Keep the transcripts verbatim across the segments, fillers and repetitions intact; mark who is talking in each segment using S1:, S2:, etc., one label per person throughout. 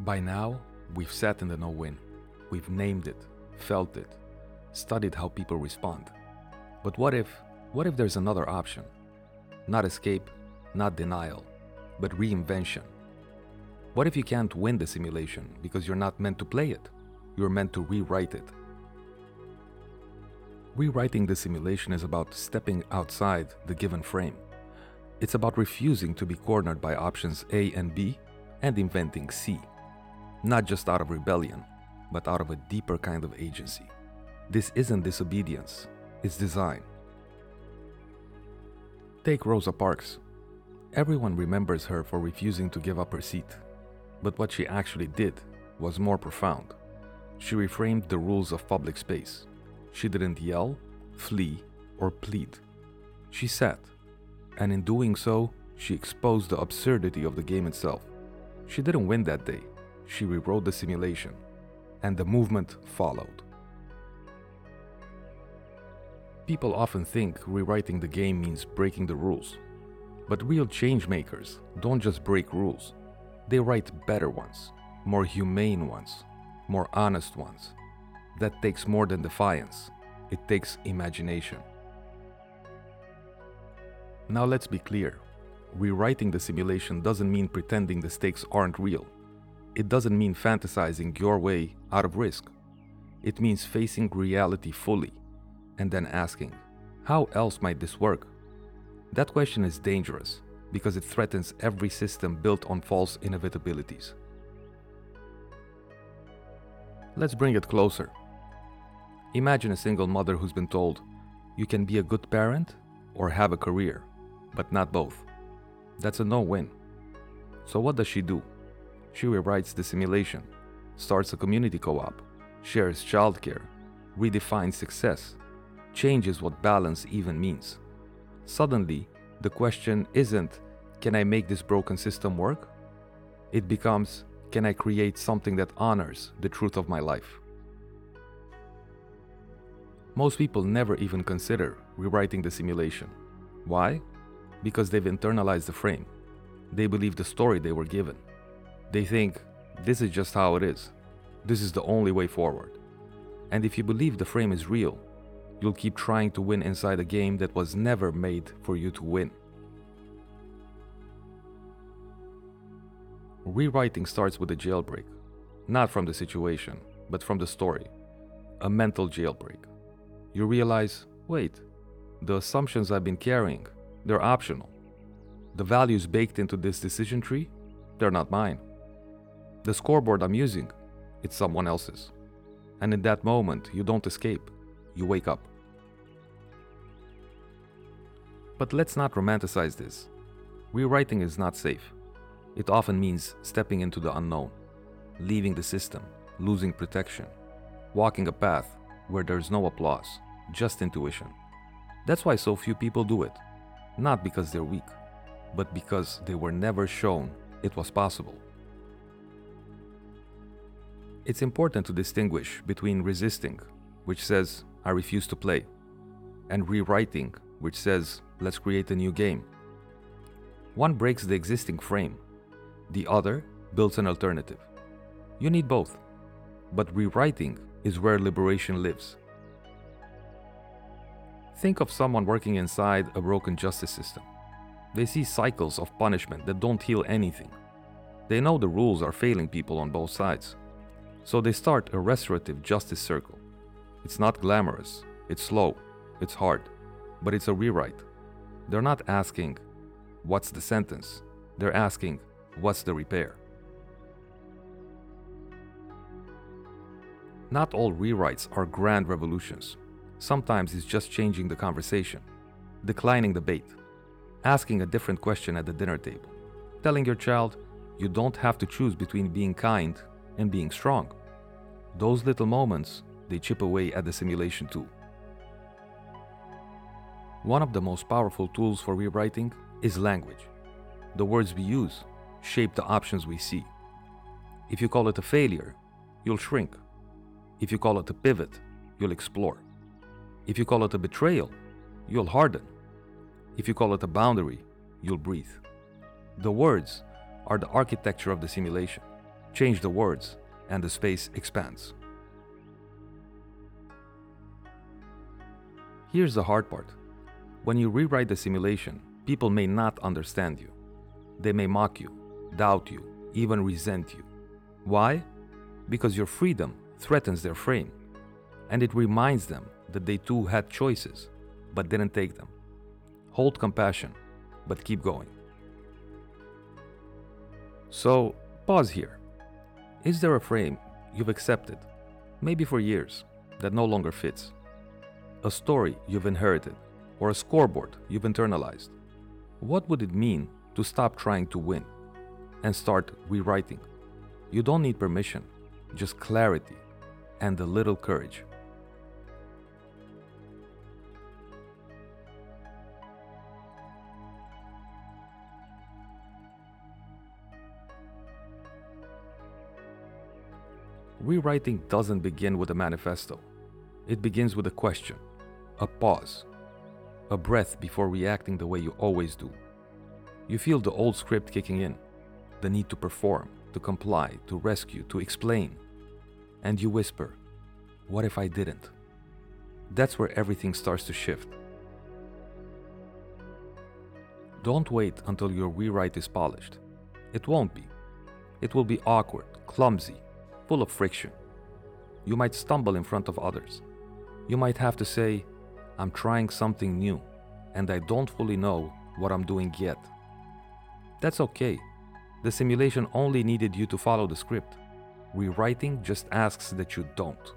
S1: By now, we've sat in the no-win. We've named it, felt it, studied how people respond. But what if, what if there's another option? Not escape, not denial, but reinvention. What if you can't win the simulation because you're not meant to play it? You're meant to rewrite it. Rewriting the simulation is about stepping outside the given frame. It's about refusing to be cornered by options A and B and inventing C. Not just out of rebellion, but out of a deeper kind of agency. This isn't disobedience, it's design. Take Rosa Parks. Everyone remembers her for refusing to give up her seat. But what she actually did was more profound. She reframed the rules of public space. She didn't yell, flee, or plead. She sat, and in doing so, she exposed the absurdity of the game itself. She didn't win that day. She rewrote the simulation, and the movement followed. People often think rewriting the game means breaking the rules. But real change makers don't just break rules. They write better ones, more humane ones, more honest ones. That takes more than defiance. It takes imagination. Now let's be clear. Rewriting the simulation doesn't mean pretending the stakes aren't real. It doesn't mean fantasizing your way out of risk. It means facing reality fully and then asking, how else might this work? That question is dangerous because it threatens every system built on false inevitabilities. Let's bring it closer. Imagine a single mother who's been told, you can be a good parent or have a career, but not both. That's a no-win. So what does she do? She rewrites the simulation, starts a community co-op, shares childcare, redefines success, changes what balance even means. Suddenly, the question isn't, can I make this broken system work? It becomes, can I create something that honors the truth of my life? Most people never even consider rewriting the simulation. Why? Because they've internalized the frame. They believe the story they were given. They think, this is just how it is. This is the only way forward. And if you believe the frame is real, you'll keep trying to win inside a game that was never made for you to win. Rewriting starts with a jailbreak. Not from the situation, but from the story. A mental jailbreak. You realize, wait, the assumptions I've been carrying, they're optional. The values baked into this decision tree, they're not mine. The scoreboard I'm using, it's someone else's. And in that moment, you don't escape, you wake up. But let's not romanticize this. Rewriting is not safe. It often means stepping into the unknown, leaving the system, losing protection, walking a path where there's no applause, just intuition. That's why so few people do it. Not because they're weak, but because they were never shown it was possible. It's important to distinguish between resisting, which says, I refuse to play, and rewriting, which says, let's create a new game. One breaks the existing frame. The other builds an alternative. You need both, but rewriting is where liberation lives. Think of someone working inside a broken justice system. They see cycles of punishment that don't heal anything. They know the rules are failing people on both sides. So they start a restorative justice circle. It's not glamorous, it's slow, it's hard, but it's a rewrite. They're not asking, what's the sentence? They're asking, what's the repair? Not all rewrites are grand revolutions. Sometimes it's just changing the conversation, declining the bait, asking a different question at the dinner table, telling your child, you don't have to choose between being kind and being strong. Those little moments, they chip away at the simulation too. One of the most powerful tools for rewriting is language. The words we use shape the options we see. If you call it a failure, you'll shrink. If you call it a pivot, you'll explore. If you call it a betrayal, you'll harden. If you call it a boundary, you'll breathe. The words are the architecture of the simulation. Change the words, and the space expands. Here's the hard part. When you rewrite the simulation, people may not understand you. They may mock you, doubt you, even resent you. Why? Because your freedom threatens their frame, and it reminds them that they too had choices, but didn't take them. Hold compassion, but keep going. So, pause here. Is there a frame you've accepted, maybe for years, that no longer fits? A story you've inherited, or a scoreboard you've internalized? What would it mean to stop trying to win and start rewriting? You don't need permission, just clarity and a little courage. Rewriting doesn't begin with a manifesto. It begins with a question, a pause, a breath before reacting the way you always do. You feel the old script kicking in, the need to perform, to comply, to rescue, to explain. And you whisper, what if I didn't? That's where everything starts to shift. Don't wait until your rewrite is polished. It won't be. It will be awkward, clumsy, full of friction. You might stumble in front of others. You might have to say, I'm trying something new, and I don't fully know what I'm doing yet. That's okay. The simulation only needed you to follow the script. Rewriting just asks that you don't.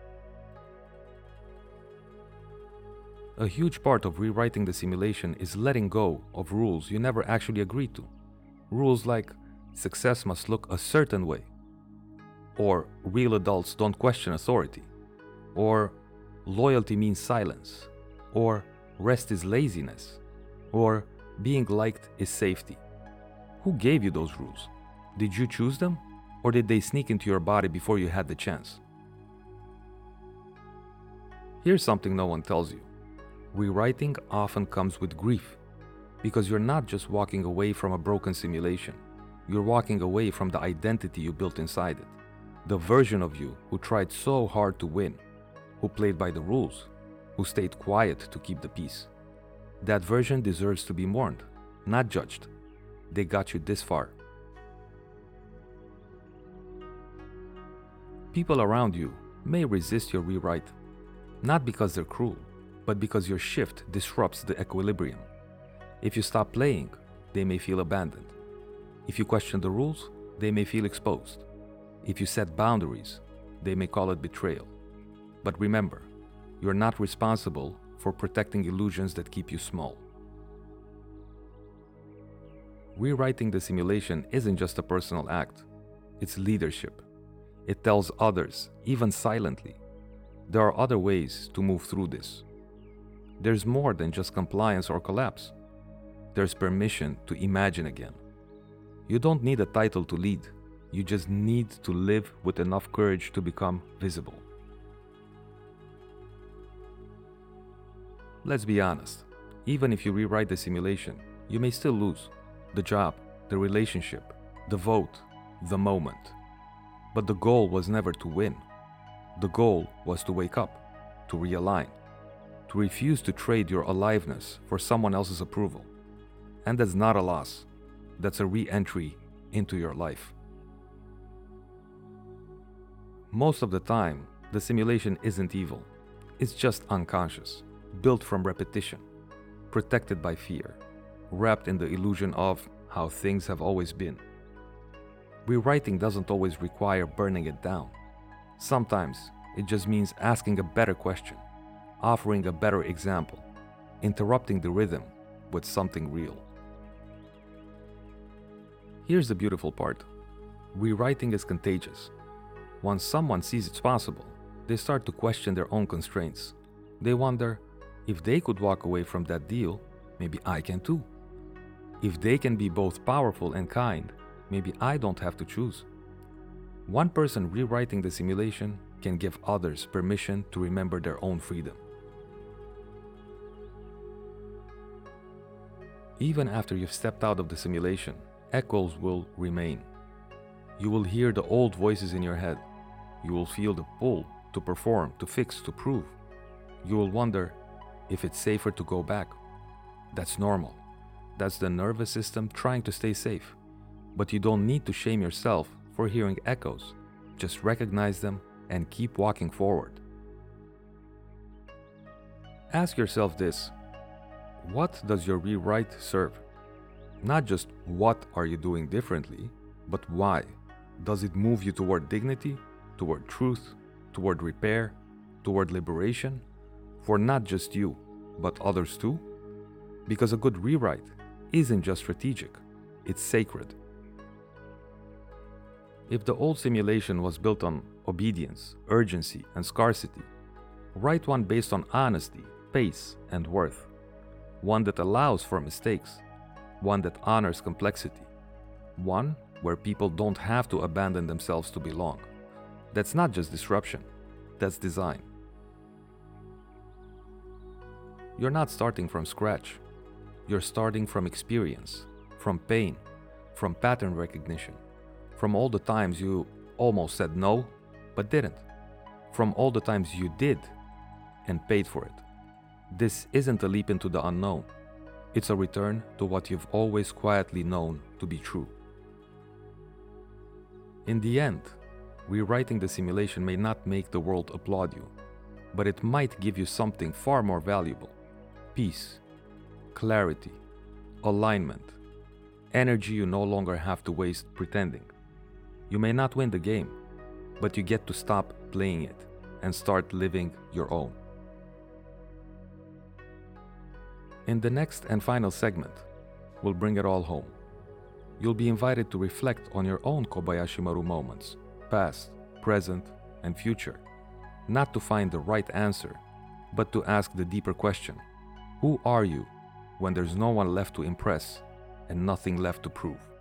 S1: A huge part of rewriting the simulation is letting go of rules you never actually agreed to. Rules like success must look a certain way, or real adults don't question authority, or loyalty means silence, or rest is laziness, or being liked is safety. Who gave you those rules? Did you choose them, or did they sneak into your body before you had the chance? Here's something no one tells you. Rewriting often comes with grief, because you're not just walking away from a broken simulation, you're walking away from the identity you built inside it. The version of you who tried so hard to win, who played by the rules, who stayed quiet to keep the peace. That version deserves to be mourned, not judged. They got you this far. People around you may resist your rewrite, not because they're cruel, but because your shift disrupts the equilibrium. If you stop playing, they may feel abandoned. If you question the rules, they may feel exposed. If you set boundaries, they may call it betrayal. But remember, you're not responsible for protecting illusions that keep you small. Rewriting the simulation isn't just a personal act, it's leadership. It tells others, even silently, there are other ways to move through this. There's more than just compliance or collapse. There's permission to imagine again. You don't need a title to lead. You just need to live with enough courage to become visible. Let's be honest. Even if you rewrite the simulation, you may still lose. The job, the relationship, the vote, the moment. But the goal was never to win. The goal was to wake up, to realign, to refuse to trade your aliveness for someone else's approval. And that's not a loss. That's a re-entry into your life. Most of the time, the simulation isn't evil. It's just unconscious, built from repetition, protected by fear, wrapped in the illusion of how things have always been. Rewriting doesn't always require burning it down. Sometimes it just means asking a better question, offering a better example, interrupting the rhythm with something real. Here's the beautiful part. Rewriting is contagious. Once someone sees it's possible, they start to question their own constraints. They wonder, if they could walk away from that deal, maybe I can too. If they can be both powerful and kind, maybe I don't have to choose. One person rewriting the simulation can give others permission to remember their own freedom. Even after you've stepped out of the simulation, echoes will remain. You will hear the old voices in your head. You will feel the pull to perform, to fix, to prove. You will wonder if it's safer to go back. That's normal. That's the nervous system trying to stay safe. But you don't need to shame yourself for hearing echoes. Just recognize them and keep walking forward. Ask yourself this: what does your rewrite serve? Not just what are you doing differently, but why? Does it move you toward dignity, toward truth, toward repair, toward liberation? For not just you, but others too? Because a good rewrite isn't just strategic, it's sacred. If the old simulation was built on obedience, urgency, and scarcity, write one based on honesty, pace, and worth. One that allows for mistakes. One that honors complexity. One where people don't have to abandon themselves to belong. That's not just disruption, that's design. You're not starting from scratch. You're starting from experience, from pain, from pattern recognition, from all the times you almost said no, but didn't, from all the times you did and paid for it. This isn't a leap into the unknown. It's a return to what you've always quietly known to be true. In the end, rewriting the simulation may not make the world applaud you, but it might give you something far more valuable: peace, clarity, alignment, energy you no longer have to waste pretending. You may not win the game, but you get to stop playing it and start living your own. In the next and final segment, we'll bring it all home. You'll be invited to reflect on your own Kobayashi Maru moments, past, present, and future, not to find the right answer, but to ask the deeper question: who are you when there's no one left to impress and nothing left to prove?